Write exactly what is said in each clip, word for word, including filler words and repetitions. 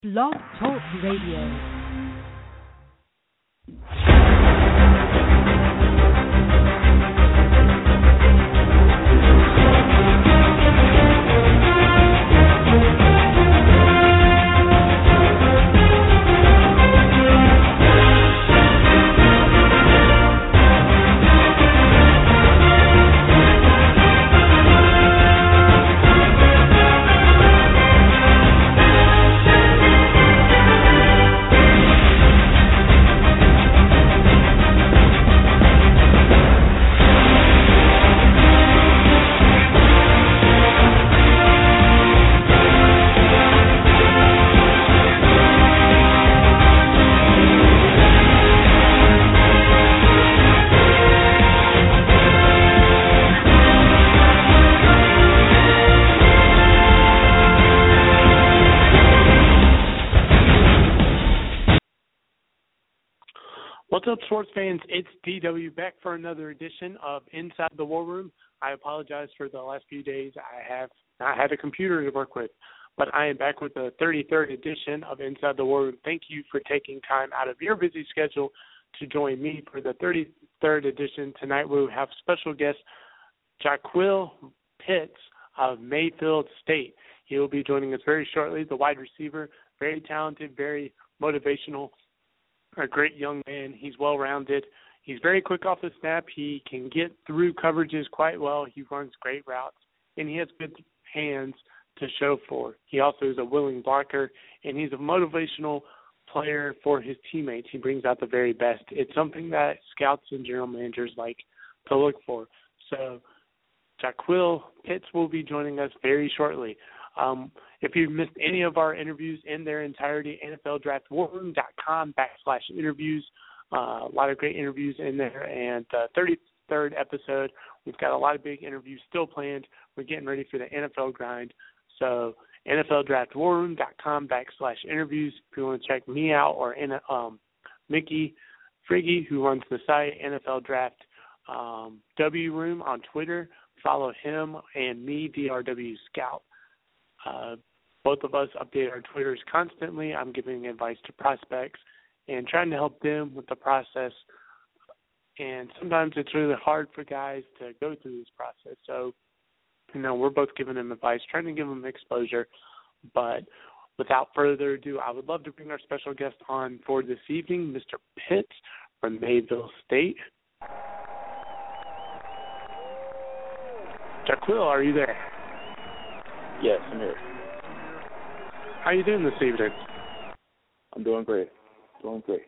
Blog Talk Radio. What's up, sports fans? It's D W back for another edition of Inside the War Room. I apologize for the last few days. I have not had a computer to work with, but I am back with the thirty-third edition of Inside the War Room. Thank you for taking time out of your busy schedule to join me for the thirty-third edition. Tonight we will have special guest Jaquil Pitts of Mayfield State. He will be joining us very shortly, the wide receiver, very talented, very motivational, a great young man. He's well-rounded. He's very quick off the snap. He can get through coverages quite well. He runs great routes, and he has good hands to show for. He also is a willing blocker, and he's a motivational player for his teammates. He brings out the very best. It's something that scouts and general managers like to look for. So Jaquil Pitts will be joining us very shortly. Um, if you've missed any of our interviews in their entirety, N F L Draft War Room dot com backslash interviews. Uh, a lot of great interviews in there. And the thirty-third episode, we've got a lot of big interviews still planned. We're getting ready for the N F L grind. So N F L Draft War Room dot com backslash interviews. If you want to check me out, or in, um, Mickey Friggy, who runs the site, N F L Draft um, W Room on Twitter. Follow him and me, D R W Scout. Uh, both of us update our Twitters constantly. I'm giving advice to prospects and trying to help them with the process. And sometimes it's really hard for guys to go through this process. So, you know, we're both giving them advice, trying to give them exposure. But without further ado, I would love to bring our special guest on for this evening, Mister Pitts from Mayfield State. Jaquil, are you there? Yes, I'm here. How are you doing this evening? I'm doing great. Doing great.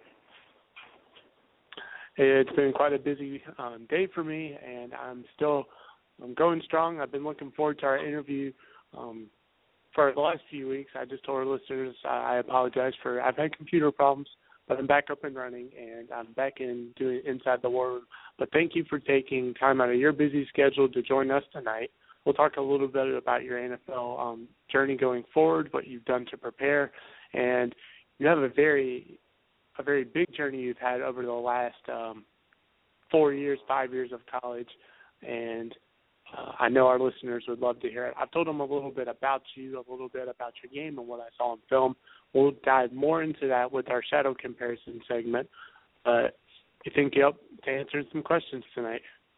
It's been quite a busy um, day for me, and I'm still I'm going strong. I've been looking forward to our interview um, for the last few weeks. I just told our listeners uh, I apologize for I've had computer problems, but I'm back up and running, and I'm back in doing Inside the War Room. But thank you for taking time out of your busy schedule to join us tonight. We'll talk a little bit about your N F L um, journey going forward, what you've done to prepare, and you have a very, a very big journey you've had over the last um, four years, five years of college, and uh, I know our listeners would love to hear it. I've told them a little bit about you, a little bit about your game and what I saw in film. We'll dive more into that with our shadow comparison segment, but you think you're up to answer some questions tonight?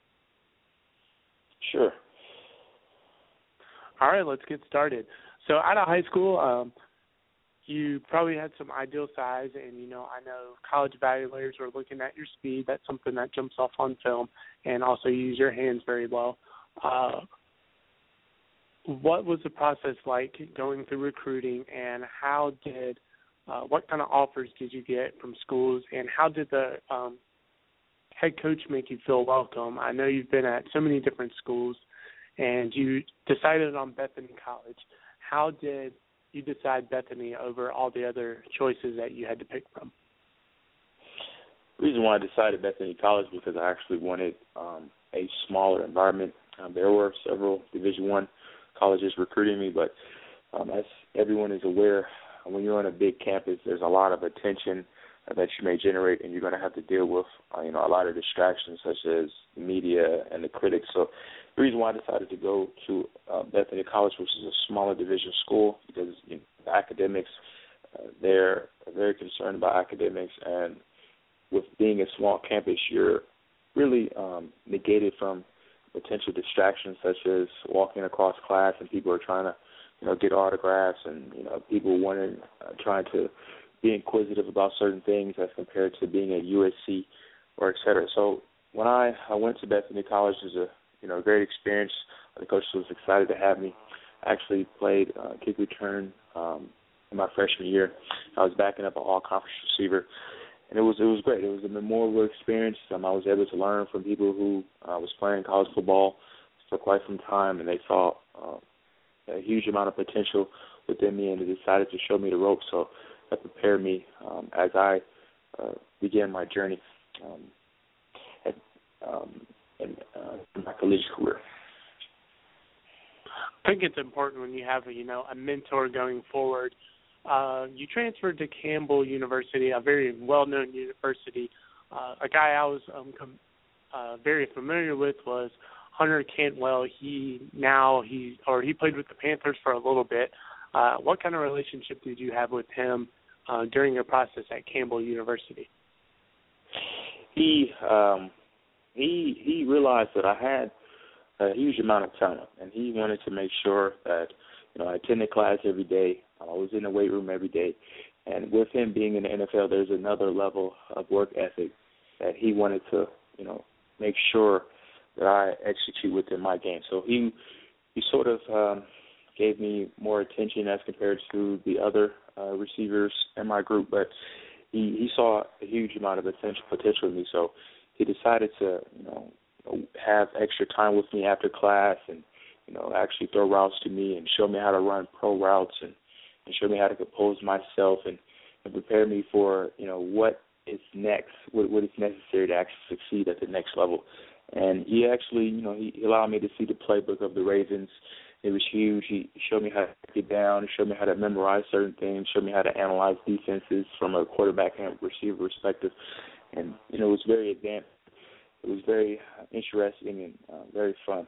Sure. All right, let's get started. So out of high school, um, you probably had some ideal size, and, you know, I know college evaluators were looking at your speed. That's something that jumps off on film, and also you use your hands very well. Uh, what was the process like going through recruiting, and how did, uh, what kind of offers did you get from schools, and how did the um, head coach make you feel welcome? I know you've been at so many different schools, and you decided on Bethany College. How did you decide Bethany over all the other choices that you had to pick from? The reason why I decided Bethany College because I actually wanted um, a smaller environment. Um, there were several Division One colleges recruiting me, but um, as everyone is aware, when you're on a big campus, there's a lot of attention uh, that you may generate, and you're going to have to deal with, uh, you know, a lot of distractions such as media and the critics. So the reason why I decided to go to uh, Bethany College, which is a smaller division school, because you know, the academics uh, they're very concerned about academics, and with being a small campus, you're really um, negated from potential distractions such as walking across class and people are trying to, you know, get autographs, and you know, people wanting, uh, trying to be inquisitive about certain things as compared to being at U S C or et cetera. So when I, I went to Bethany College, it was a you know great experience. The coach was excited to have me. I actually played uh, kick return um, in my freshman year. I was backing up an all-conference receiver, and it was it was great. It was a memorable experience. Um, I was able to learn from people who uh, was playing college football for quite some time, and they saw uh, a huge amount of potential within me, and they decided to show me the ropes. So that prepared me um, as I uh, began my journey um, at, um, in, uh, in my collegiate career. I think it's important when you have a, you know, a mentor going forward. Uh, you transferred to Campbell University, a very well-known university. Uh, a guy I was um, com- uh, very familiar with was Hunter Cantwell. He now he or he played with the Panthers for a little bit. Uh, what kind of relationship did you have with him uh, during your process at Campbell University? He um, he he realized that I had a huge amount of talent, and he wanted to make sure that, you know, I attended class every day. I was in the weight room every day. And with him being in the N F L, there's another level of work ethic that he wanted to, you know, make sure that I execute within my game. So he he sort of um, gave me more attention as compared to the other uh, receivers in my group, but he, he saw a huge amount of potential potential in me. So he decided to, you know, have extra time with me after class and, you know, actually throw routes to me and show me how to run pro routes and, and show me how to compose myself and, and prepare me for, you know, what is next, what, what is necessary to actually succeed at the next level. And he actually, you know, he, he allowed me to see the playbook of the Ravens. It was huge. He showed me how to get down. He showed me how to memorize certain things, showed me how to analyze defenses from a quarterback and receiver perspective. And, you know, it was very advanced. It was very interesting and uh, very fun.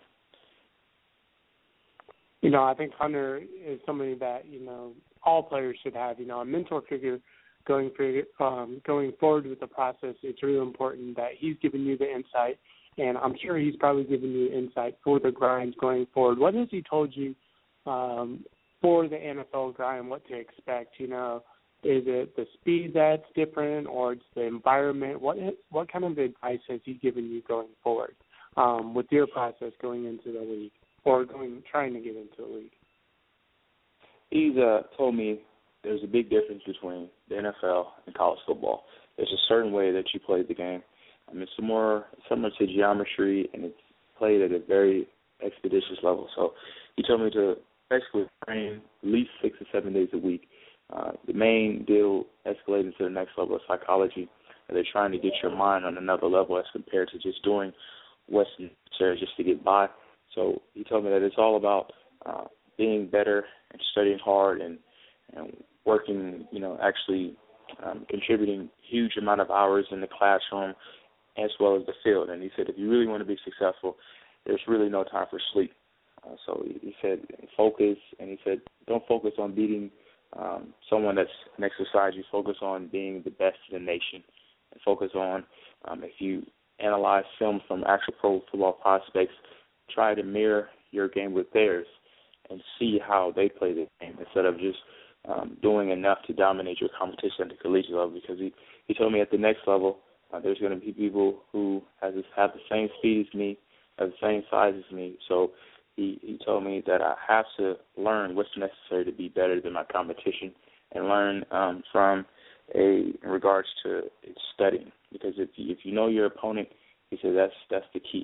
You know, I think Hunter is somebody that, you know, all players should have. You know, a mentor figure going for, um, going forward with the process. It's really important that he's giving you the insight, and I'm sure he's probably giving you insight for the grind going forward. What has he told you um, for the N F L grind, what to expect? You know, is it the speed that's different, or it's the environment? What what kind of advice has he given you going forward um, with your process going into the league or going trying to get into the league? He's uh, told me there's a big difference between the N F L and college football. There's a certain way that you play the game. I mean, it's more similar to geometry, and it's played at a very expeditious level. So he told me to basically train at least six or seven days a week. Uh, the main deal escalating to the next level of psychology, and they're trying to get your mind on another level as compared to just doing what's necessary just to get by. So he told me that it's all about uh, being better and studying hard and, and working, you know, actually um, contributing huge amount of hours in the classroom as well as the field. And he said, if you really want to be successful, there's really no time for sleep. Uh, so he, he said, focus, and he said, don't focus on beating um, someone that's next beside you. Focus on being the best in the nation, and focus on, um, if you analyze film from actual pro football prospects, try to mirror your game with theirs and see how they play the game instead of just um, doing enough to dominate your competition at the collegiate level. Because he, he told me at the next level, uh, there's going to be people who has this, have the same speed as me, have the same size as me. So he, he told me that I have to learn what's necessary to be better than my competition and learn um, from a in regards to studying. Because if you, if you know your opponent, he said that's that's the key.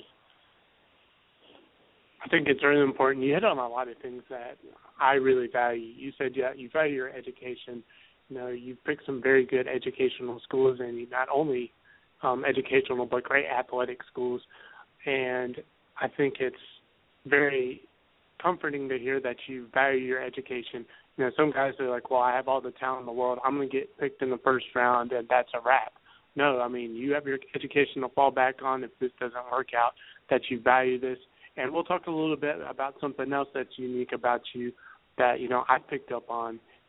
I think it's really important. You hit on a lot of things that I really value. You said yeah, you value your education. You know, you've picked some very good educational schools, and not only um, educational but great athletic schools. And I think it's very comforting to hear that you value your education. You know, some guys are like, well, I have all the talent in the world. I'm going to get picked in the first round, and that's a wrap. No, I mean, you have your education to fall back on if this doesn't work out, that you value this. And we'll talk a little bit about something else that's unique about you that, you know, I picked up on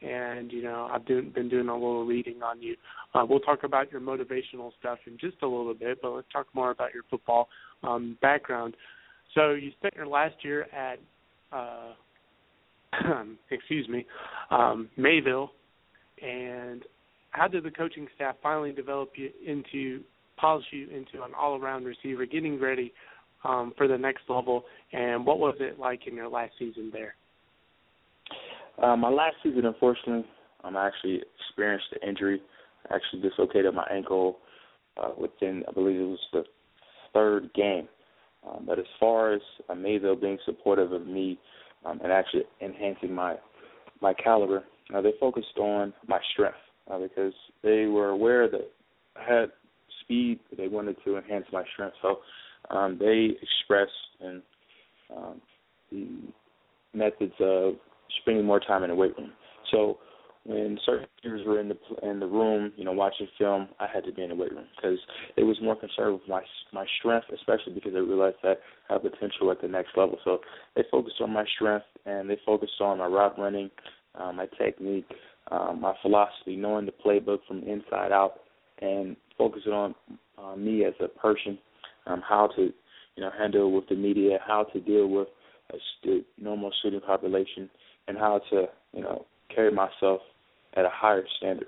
and, you know, I've do, been doing a little reading on you. Uh, we'll talk about your motivational stuff in just a little bit, but let's talk more about your football um, background. So you spent your last year at, uh, excuse me, um, Mayville, and how did the coaching staff finally develop you into, polish you into an all-around receiver, getting ready um, for the next level, and what was it like in your last season there? Uh, my last season, unfortunately, um, I actually experienced an injury. I actually dislocated my ankle uh, within, I believe it was the third game. Um, but as far as uh, Mayville being supportive of me um, and actually enhancing my my caliber, uh, they focused on my strength uh, because they were aware that I had speed, but they wanted to enhance my strength. So um, they expressed in um, the methods of spending more time in the weight room. So when certain players were in the in the room, you know, watching film, I had to be in the weight room because it was more concerned with my my strength, especially because they realized that I have potential at the next level. So they focused on my strength, and they focused on my route running, uh, my technique, um, my philosophy, knowing the playbook from inside out, and focusing on uh, me as a person, um, how to, you know, handle with the media, how to deal with a st- normal student population, and how to, you know, carry myself at a higher standard.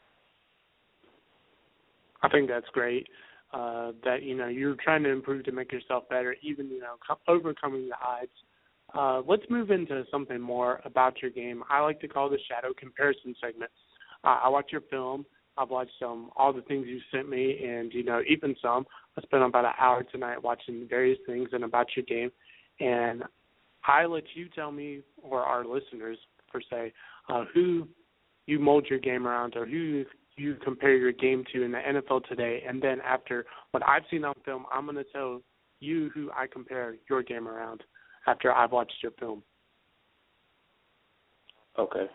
I think that's great. Uh, that, you know, you're trying to improve to make yourself better, even, you know, co- overcoming the odds. Uh, let's move into something more about your game. I like to call the shadow comparison segment. Uh, I watch your film. I've watched um, all the things you sent me, and, you know, even some. I spent about an hour tonight watching various things and about your game. And I let you tell me, or our listeners, per se, uh, who you mold your game around or who you compare your game to in the N F L today. And then after what I've seen on film, I'm going to tell you who I compare your game around after I've watched your film. Okay.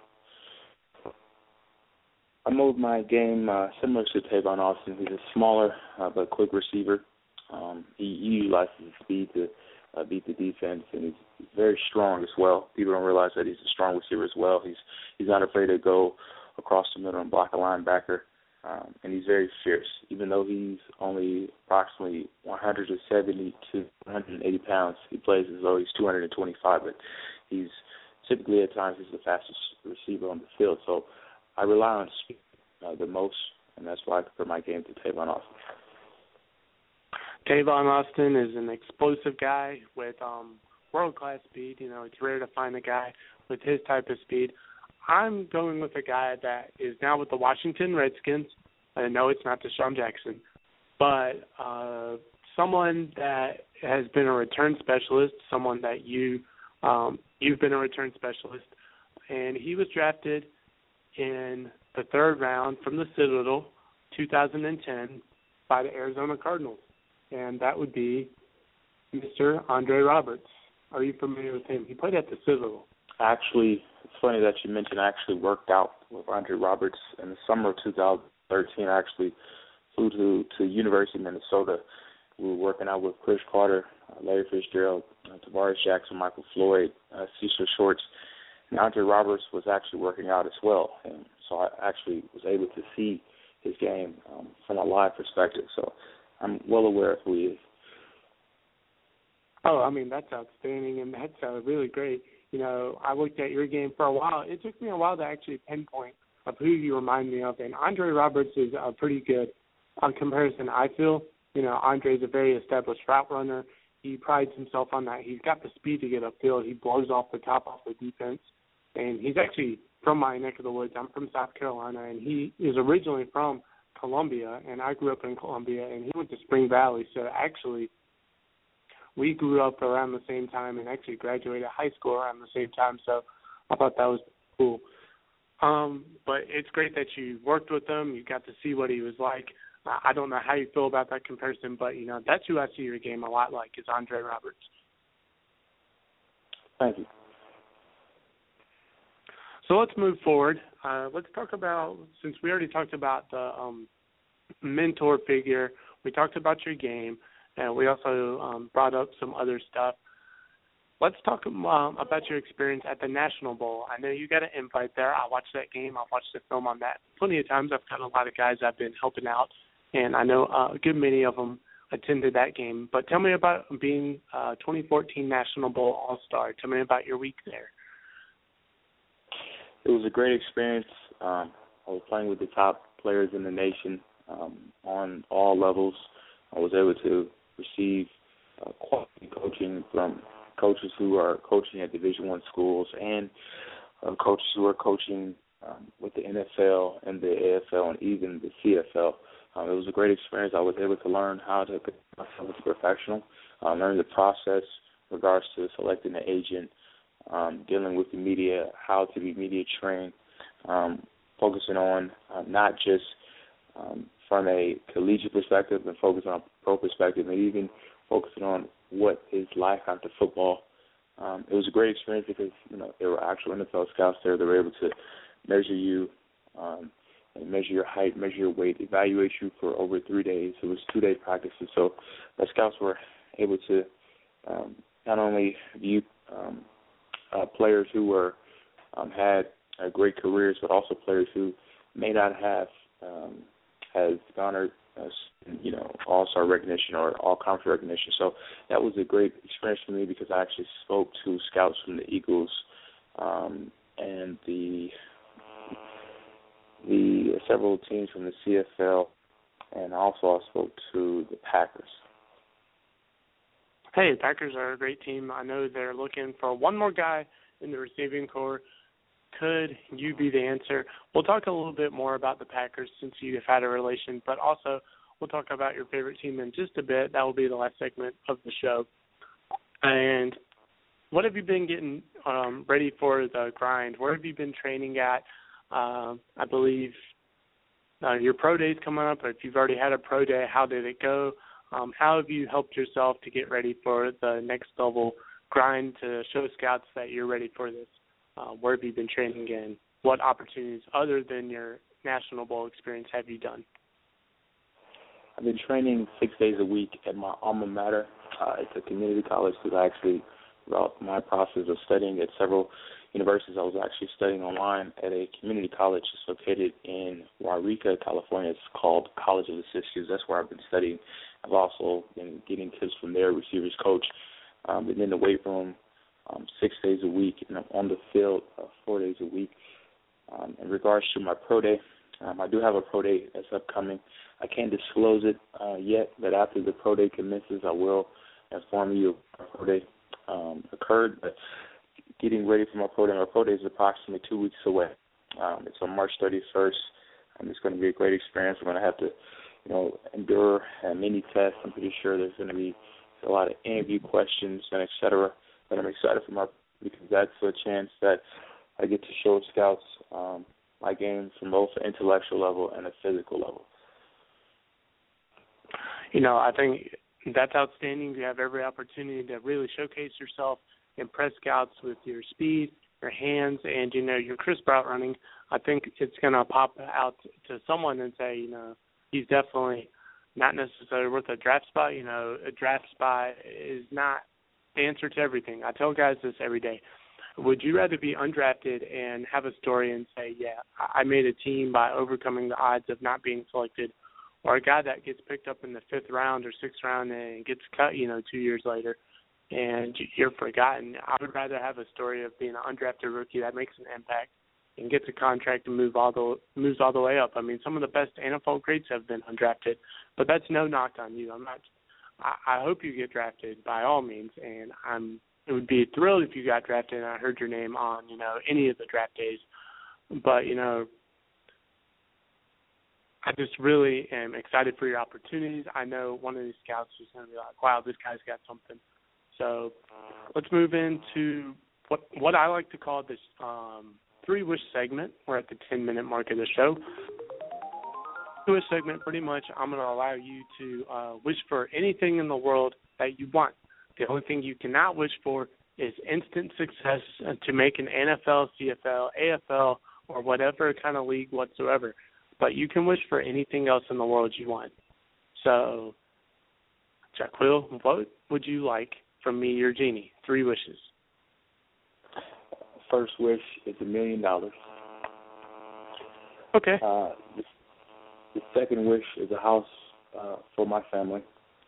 I mold my game uh, similar to Tavon Austin. He's a smaller uh, but quick receiver. Um, he, he utilizes his speed to uh, beat the defense, and he's, he's very strong as well. People don't realize that he's a strong receiver as well. He's he's not afraid to go across the middle and block a linebacker, um, and he's very fierce. Even though he's only approximately one hundred seventy to one hundred eighty pounds, he plays as though he's two hundred twenty-five, but he's typically at times he's the fastest receiver on the field. So I rely on speed uh, the most, and that's why I compare my game to Tavon Austin. Tavon Austin is an explosive guy with um, world-class speed. You know, it's rare to find a guy with his type of speed. I'm going with a guy that is now with the Washington Redskins. I know it's not Deshaun Jackson, but uh, someone that has been a return specialist, someone that you, um, you've been a return specialist, and he was drafted in the third round from the Citadel, two thousand ten, by the Arizona Cardinals. And that would be Mister Andre Roberts. Are you familiar with him? He played at the Citadel. Actually, it's funny that you mentioned I actually worked out with Andre Roberts in the summer of two thousand thirteen. I actually flew to, to University of Minnesota. We were working out with Chris Carter, uh, Larry Fitzgerald, uh, Tavares Jackson, Michael Floyd, uh, Cecil Shorts. And Andre Roberts was actually working out as well. And so I actually was able to see his game um, from a live perspective. So I'm well aware of who he is. Oh, I mean, that's outstanding, and that's uh, really great. You know, I looked at your game for a while. It took me a while to actually pinpoint of who you remind me of, and Andre Roberts is uh, pretty good on comparison, I feel. You know, Andre is a very established route runner. He prides himself on that. He's got the speed to get upfield. He blows off the top off the defense, and he's actually from my neck of the woods. I'm from South Carolina, and he is originally from Columbia, and I grew up in Columbia, and he went to Spring Valley. So actually, we grew up around the same time and actually graduated high school around the same time. So I thought that was cool. Um, but it's great that you worked with him. You got to see what he was like. I don't know how you feel about that comparison, but, you know, that's who I see your game a lot like is Andre Roberts. Thank you. So let's move forward. Uh, let's talk about, since we already talked about the um, mentor figure, we talked about your game, and we also um, brought up some other stuff. let's talk um, about your experience at the National Bowl. I know you got an invite there. I watched that game. I watched the film on that plenty of times. I've got a lot of guys I've been helping out, and I know uh, a good many of them attended that game. But tell me about being uh, twenty fourteen National Bowl All-Star. Tell me about your week there. It was a great experience. Um, I was playing with the top players in the nation um, on all levels. I was able to receive uh, quality coaching from coaches who are coaching at Division One schools and uh, coaches who are coaching um, with the N F L and the A F L and even the C F L. Um, it was a great experience. I was able to learn how to conduct myself as a professional, uh, learn the process in regards to selecting an agent, um, dealing with the media, how to be media trained, um, focusing on uh, not just um, from a collegiate perspective and focusing on a pro perspective, and even focusing on what is life after football. Um, it was a great experience because, you know, there were actual N F L scouts there. They were able to measure you, um, and measure your height, measure your weight, evaluate you for over three days. It was two-day practices. So the scouts were able to um, not only view um, uh, players who were um, had uh, great careers, but also players who may not have um, has garnered, uh, you know, all-star recognition or all-conference recognition. So that was a great experience for me because I actually spoke to scouts from the Eagles um, and the the several teams from the C F L, and also I spoke to the Packers. Hey, Packers are a great team. I know they're looking for one more guy in the receiving corps. Could you be the answer? We'll talk a little bit more about the Packers since you've had a relation, but also we'll talk about your favorite team in just a bit. That will be the last segment of the show. And what have you been getting um, ready for the grind? Where have you been training at? Uh, I believe uh, your pro day is coming up, or if you've already had a pro day, how did it go? Um, how have you helped yourself to get ready for the next level grind to show scouts that you're ready for this? Uh, where have you been training in? What opportunities other than your National Bowl experience have you done? I've been training six days a week at my alma mater. Uh, it's a community college that I actually, throughout my process of studying at several universities, I was actually studying online at a community college that's located in Waurika, California. It's called College of the Sisters. That's where I've been studying. I've also been getting tips from their receivers coach. Um, been in the weight room um, six days a week, and I'm on the field uh, four days a week. Um, in regards to my pro day, um, I do have a pro day that's upcoming. I can't disclose it uh, yet, but after the pro day commences, I will inform you of my pro day um, occurred. But getting ready for my pro day, my pro day is approximately two weeks away. Um, it's on March thirty-first. Um, it's going to be a great experience. We're going to have to, you know, endure uh, many tests. I'm pretty sure there's going to be a lot of interview questions and et cetera. But I'm excited for my because that's a chance that I get to show scouts um, my game from both an intellectual level and a physical level. You know, I think that's outstanding. You have every opportunity to really showcase yourself, impress scouts with your speed, your hands, and, you know, your crisp route running. I think it's going to pop out to someone and say, you know, he's definitely not necessarily worth a draft spot. You know, a draft spot is not the answer to everything. I tell guys this every day. Would you rather be undrafted and have a story and say, yeah, I made a team by overcoming the odds of not being selected, or a guy that gets picked up in the fifth round or sixth round and gets cut, you know, two years later and you're forgotten? I would rather have a story of being an undrafted rookie that makes an impact and gets a contract and move all the moves all the way up. I mean, some of the best N F L greats have been undrafted, but that's no knock on you. I'm not. I, I hope you get drafted by all means, and I'm. It would be thrilled if you got drafted and I heard your name on, you know, any of the draft days. But, you know, I just really am excited for your opportunities. I know one of these scouts is going to be like, wow, this guy's got something. So let's move into what what I like to call this um, three-wish segment. We're at the ten-minute mark of the show. Three-wish segment, pretty much, I'm going to allow you to uh, wish for anything in the world that you want. The only thing you cannot wish for is instant success to make an N F L, C F L, A F L, or whatever kind of league whatsoever. But you can wish for anything else in the world you want. So, Jaquil, what would you like from me, your genie? Three wishes. first wish is a million dollars. Okay. Uh, the, the second wish is a house uh, for my family.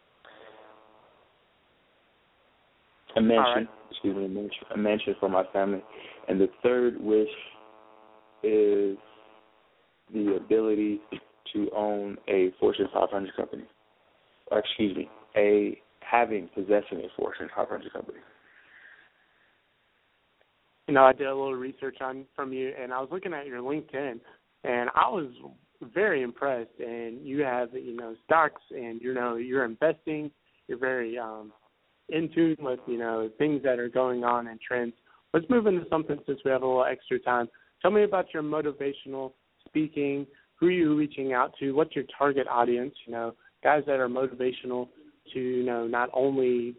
A mansion, right. excuse me, a mansion, a mansion for my family. And the third wish is the ability to own a Fortune five hundred company. Or excuse me, a having, possessing a Fortune five hundred company. You know, I did a little research on from you, and I was looking at your LinkedIn, and I was very impressed. And you have, you know, stocks, and you know, you're investing. You're very um, in tune with, you know, things that are going on and trends. Let's move into something since we have a little extra time. Tell me about your motivational speaking. Who are you reaching out to? What's your target audience? You know, guys that are motivational to, you know, not only,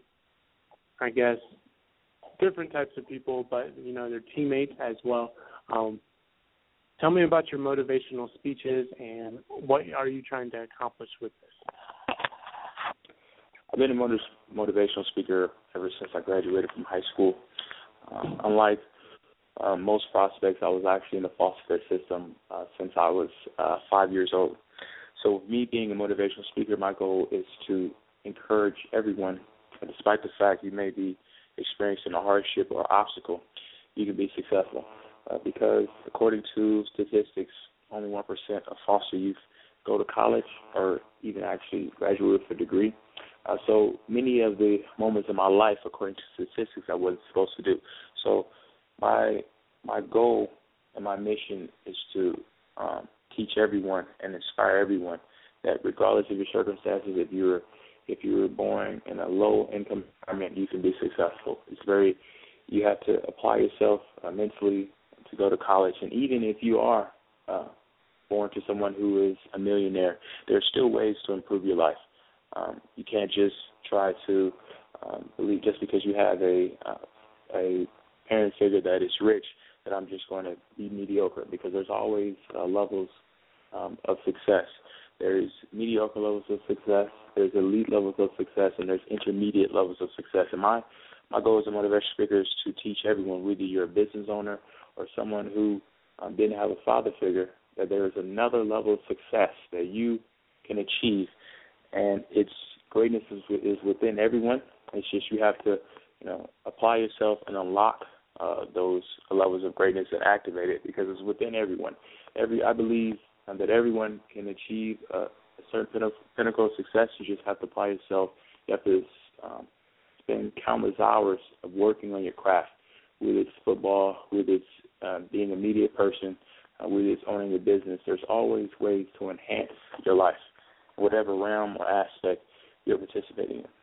I guess, different types of people, but, you know, their teammates as well. Um, tell me about your motivational speeches and what are you trying to accomplish with this? I've been a motiv- motivational speaker ever since I graduated from high school. Um, unlike uh, most prospects, I was actually in the foster care system uh, since I was uh, five years old. So me being a motivational speaker, my goal is to encourage everyone, despite the fact you may be experiencing a hardship or obstacle, you can be successful. Uh, because according to statistics, only one percent of foster youth go to college or even actually graduate with a degree. Uh, so many of the moments in my life, according to statistics, I wasn't supposed to do. So my my goal and my mission is to um, teach everyone and inspire everyone that regardless of your circumstances, if you're if you were born in a low income environment, you can be successful. It's very you have to apply yourself uh, mentally to go to college, and even if you are uh, born to someone who is a millionaire, there are still ways to improve your life. Um, you can't just try to um, believe just because you have a uh, a parent figure that is rich that I'm just going to be mediocre, because there's always uh, levels um, of success. There's mediocre levels of success, there's elite levels of success, and there's intermediate levels of success. And my, my goal as a motivational speaker is to teach everyone, whether you're a business owner or someone who um, didn't have a father figure, that there is another level of success that you can achieve. And its greatness is, is within everyone. It's just you have to, you know, apply yourself and unlock uh, those levels of greatness and activate it, because it's within everyone. Every I believe um, that everyone can achieve a, a certain pinnacle of success. You just have to apply yourself. You have to um, spend countless hours of working on your craft, whether it's football, whether it's uh, being a media person, uh, whether it's owning a business. There's always ways to enhance your life, whatever realm or aspect you're participating in.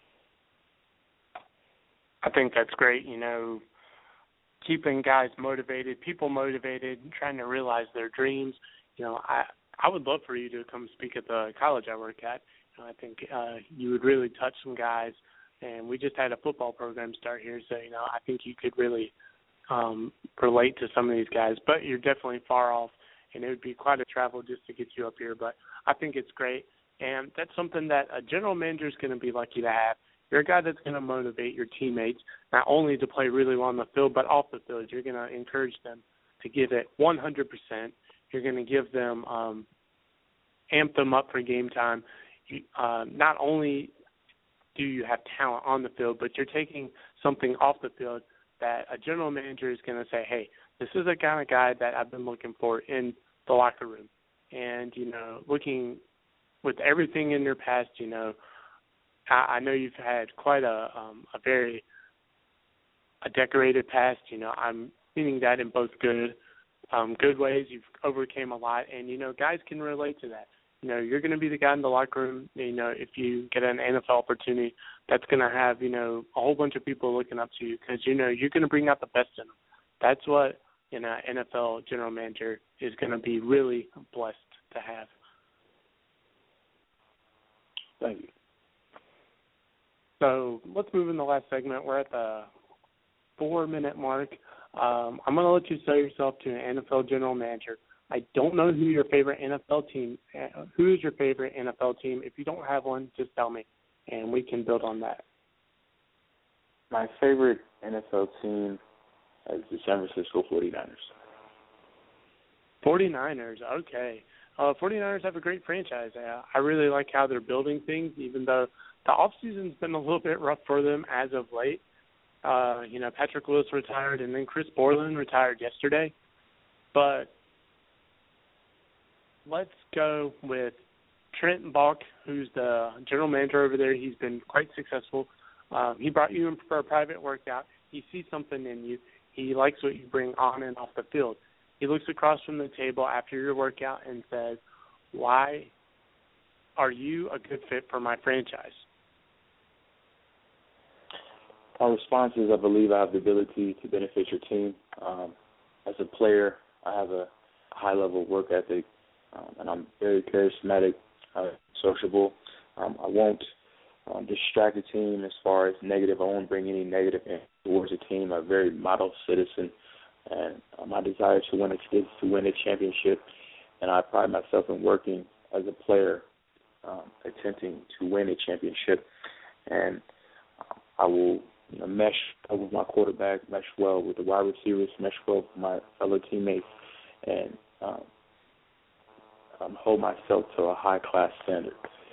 I think that's great, you know, keeping guys motivated, people motivated, trying to realize their dreams. You know, I I would love for you to come speak at the college I work at. You know, I think uh, you would really touch some guys, and we just had a football program start here, so, you know, I think you could really um, relate to some of these guys. But you're definitely far off, and it would be quite a travel just to get you up here. But I think it's great, and that's something that a general manager is going to be lucky to have. You're a guy that's going to motivate your teammates, not only to play really well on the field, but off the field. You're going to encourage them to give it one hundred percent. You're going to give them, um, amp them up for game time. You, uh, not only do you have talent on the field, but you're taking something off the field that a general manager is going to say, hey, this is the kind of guy that I've been looking for in the locker room. And, you know, looking with everything in your past, you know, I know you've had quite a um, a very a decorated past. You know, I'm meaning that in both good um, good ways. You've overcame a lot, and you know, guys can relate to that. You know, you're going to be the guy in the locker room. You know, if you get an N F L opportunity, that's going to have, you know, a whole bunch of people looking up to you, because you know you're going to bring out the best in them. That's what, you know, N F L general manager is going to be really blessed to have. Thank you. So let's move in the last segment. We're at the four-minute mark. Um, I'm going to let you sell yourself to an N F L general manager. I don't know who your favorite N F L team uh, – who is your favorite N F L team? If you don't have one, just tell me, and we can build on that. My favorite N F L team as the San Francisco forty-niners. forty-niners, okay. Uh, forty-niners have a great franchise. Uh, I really like how they're building things, even though the offseason's been a little bit rough for them as of late. Uh, you know, Patrick Willis retired, and then Chris Borland retired yesterday. But let's go with Trent Baalke, who's the general manager over there. He's been quite successful. Um, he brought you in for a private workout. He sees something in you. He likes what you bring on and off the field. He looks across from the table after your workout and says, why are you a good fit for my franchise? My response is I believe I have the ability to benefit your team. Um, as a player, I have a high-level work ethic, um, and I'm very charismatic, uh, sociable. Um, I won't um, distract the team as far as negative. I won't bring any negative in towards the team. I'm a very model citizen, and uh, my desire to win a, is to win a championship, and I pride myself in working as a player, um, attempting to win a championship, and uh, I will you know, mesh with my quarterback, mesh well with the wide receivers, mesh well with my fellow teammates, and um, um, hold myself to a high-class standard.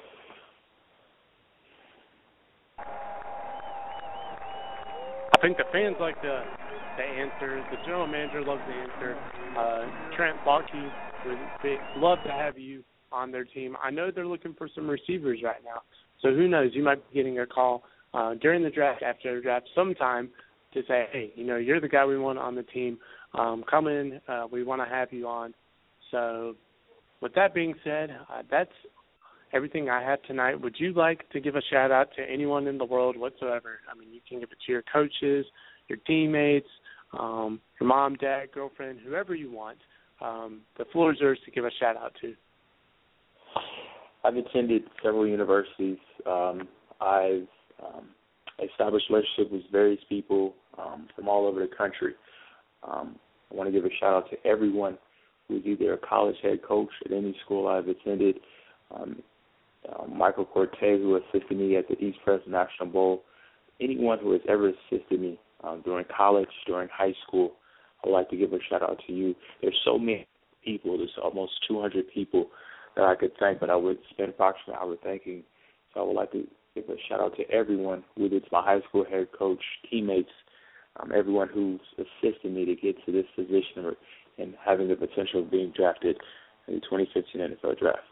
I think the fans like the, the answer. The general manager loves the answer. Uh, Trent Baalke would be, love to have you on their team. I know they're looking for some receivers right now, so who knows? You might be getting a call Uh, during the draft, after the draft, sometime to say, hey, you know, you're the guy we want on the team. Um, come in. Uh, we want to have you on. So with that being said, uh, that's everything I have tonight. Would you like to give a shout-out to anyone in the world whatsoever? I mean, you can give it to your coaches, your teammates, um, your mom, dad, girlfriend, whoever you want. Um, the floor is yours to give a shout-out to. I've attended several universities. Um, I've Um, established relationships with various people um, from all over the country. Um, I want to give a shout out to everyone who's either a college head coach at any school I've attended. Um, uh, Michael Cortez, who assisted me at the East Press National Bowl. Anyone who has ever assisted me um, during college, during high school, I'd like to give a shout out to you. There's so many people. There's almost two hundred people that I could thank, but I would spend approximately an hour thanking. So I would like to give a shout-out to everyone, whether it's my high school head coach, teammates, um, everyone who's assisted me to get to this position or, and having the potential of being drafted in the twenty fifteen N F L Draft.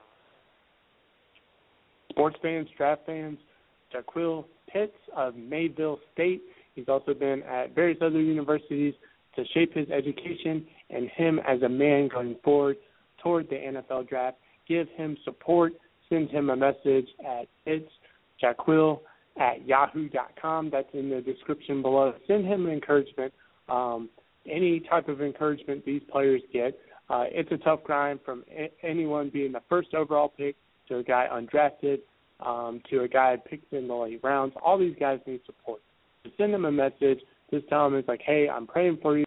Sports fans, draft fans, Jaquil Pitts of Mayville State. He's also been at various other universities to shape his education and him as a man going forward toward the N F L Draft. Give him support. Send him a message at Pitts Jaquil at yahoo dot com. That's in the description below. Send him an encouragement. Um, any type of encouragement these players get. Uh, it's a tough grind from a- anyone being the first overall pick to a guy undrafted um, to a guy picked in the late rounds. All these guys need support. So send him a message. Just tell him it's like, hey, I'm praying for you.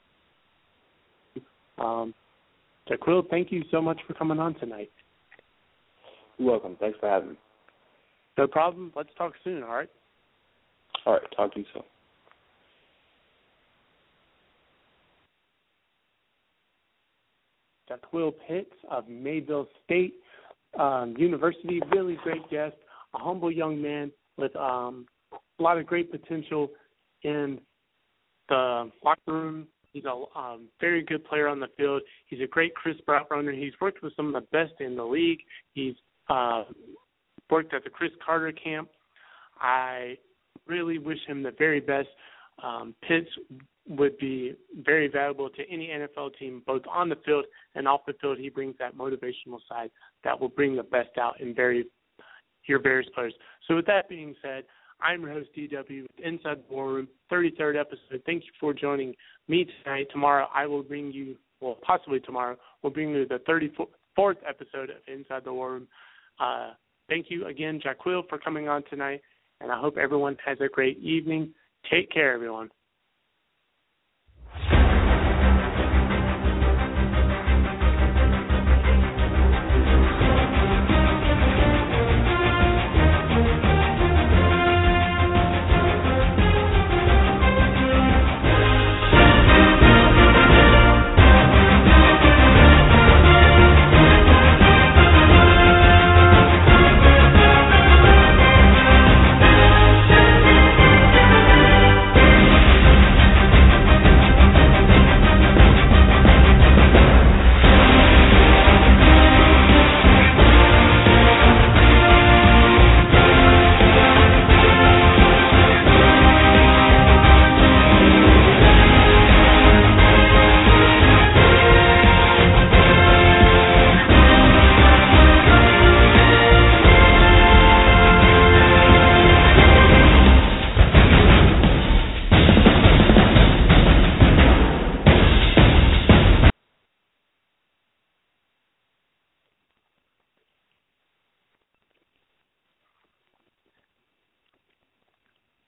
Um, Jaquil, thank you so much for coming on tonight. You're welcome. Thanks for having me. No problem. Let's talk soon, all right? All right. Talk to you soon. Jaquil Pitts of Mayville State um, University, really great guest, a humble young man with um, a lot of great potential in the locker room. He's a um, very good player on the field. He's a great crisp route runner. He's worked with some of the best in the league. He's uh, worked at the Chris Carter camp. I really wish him the very best. Um, Pitts would be very valuable to any N F L team, both on the field and off the field. He brings that motivational side that will bring the best out in very your various players. So with that being said, I'm your host, D W, with Inside the War Room, thirty-third episode. Thank you for joining me tonight. Tomorrow I will bring you, well, possibly tomorrow, we'll bring you the thirty-fourth episode of Inside the War Room. Uh, thank you again, Jaquil, for coming on tonight, and I hope everyone has a great evening. Take care, everyone.